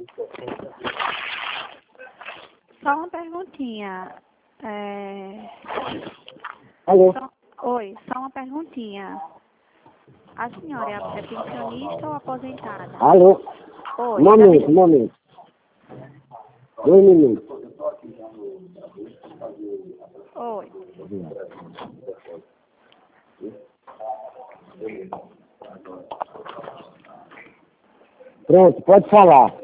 Só uma perguntinha. Alô? Oi, só uma perguntinha. A senhora é pensionista ou aposentada? Alô? Oi, Momento. 2 minutos. Oi. Pronto, pode falar.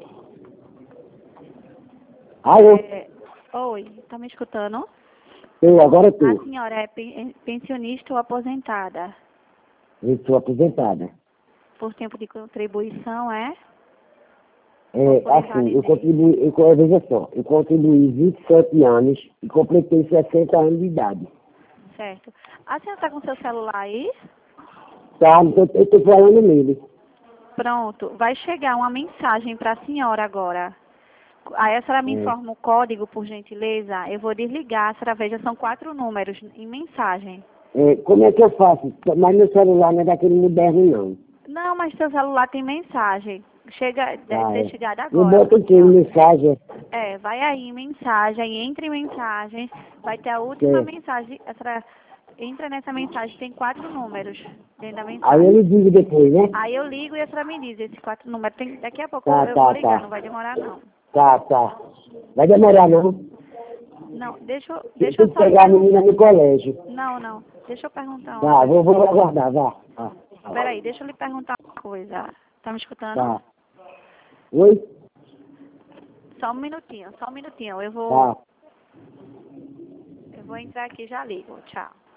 Alô? Oi, tá me escutando? Eu, agora A estou. senhora é pensionista ou aposentada? Eu estou aposentada. Por tempo de contribuição, é? Assim, veja só, eu contribuí 27 anos e completei 60 anos de idade. Certo. A senhora tá com seu celular aí? Tá, então eu estou falando nele. Pronto. Vai chegar uma mensagem para a senhora agora. Aí a senhora me informa o código, por gentileza. Eu vou desligar. A senhora veja, são 4 números em mensagem. Como é que eu faço? Mas meu celular não é daquele moderno, não. Não, mas seu celular tem mensagem. Deve ter chegado Eu agora. boto aqui em mensagem. Vai aí em mensagem, entre em mensagem, vai ter a última Certo. mensagem. A senhora entra nessa mensagem, tem 4 números dentro da Aí mensagem. eu lhe digo depois, né? Aí eu ligo e a senhora me diz esses 4 números. Daqui a pouco Tá. eu vou ligar, não vai demorar não. Tá. Vai demorar, não. Não, deixa Eu eu tenho que só pegar a menina no colégio. Não. Deixa eu perguntar uma Tá, coisa. vou aguardar, vá. Peraí, deixa eu lhe perguntar uma coisa. Tá me escutando? Tá. Oi? Só um minutinho. Eu Tá. vou entrar aqui e já ligo. Tchau.